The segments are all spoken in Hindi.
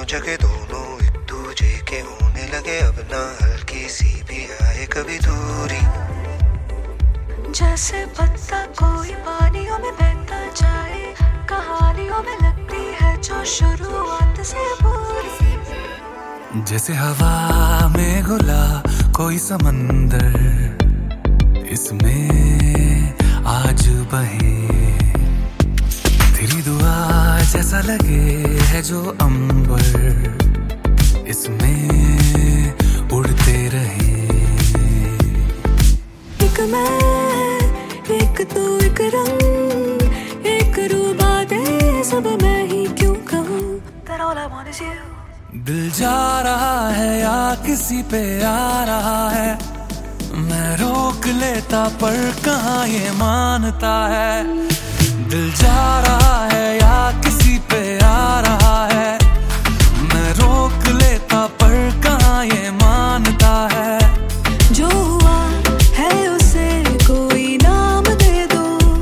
जगह दोनों एक दूजे के होने लगे, अब ना हल्की सी भी आए कभी दूरी। जैसे पत्ता कोई पानियों में बहता जाए, कहानियों में लगती है जो शुरुआत से पूरी। जैसे हवा में घुला कोई समंदर, इसमें आज बहे तेरी दुआ जैसा लगे है जो अंबर, इसमें उड़ते रहे। एक मैं, एक तू, एक रंग, एक रूबा दे, सब मैं ही क्यों कहूँ, that all I want is you। दिल जा रहा है या किसी पे आ रहा है, मैं रोक लेता पर कहाँ ये मानता है। दिल जा रहा है या किसी पे आ रहा है, मैं रोक लेता पर कहाँ ये मानता है। जो हुआ है उसे कोई नाम दे दो,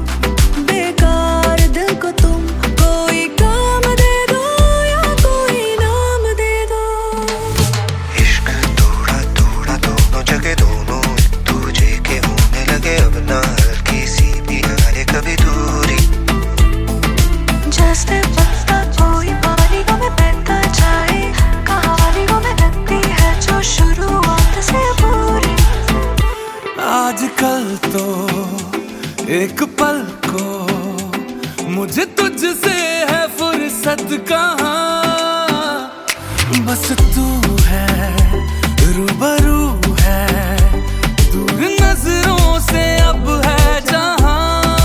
बेकार दिल को तुम कोई काम दे दो या कोई नाम दे दो। इश्क थोड़ा थोड़ा दोनों जगह दोनों एक दूजे के होने लगे, अब ना हल्की सी भी आए कभी दूरी। जैसे पत्ता कोई पानियों में बहता जाए, कहानियों में लगती है जो शुरुआत से पूरी। आजकल तो एक पल को मुझे तुझसे है फुर्सत कहाँ, बस तू है रूबरू है, दूर नजरों से अब है जहाँ।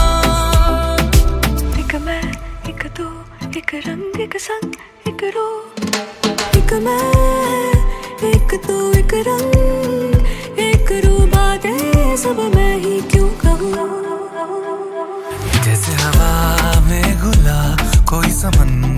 एक मैं, एक तू, एक रंग, एक संग, एक रूह। एक मैं, एक तू, एक रंग, एक रूबा दे, सब मैं ही क्यों कहूँ। जैसे हवा में घुला कोई समंदर,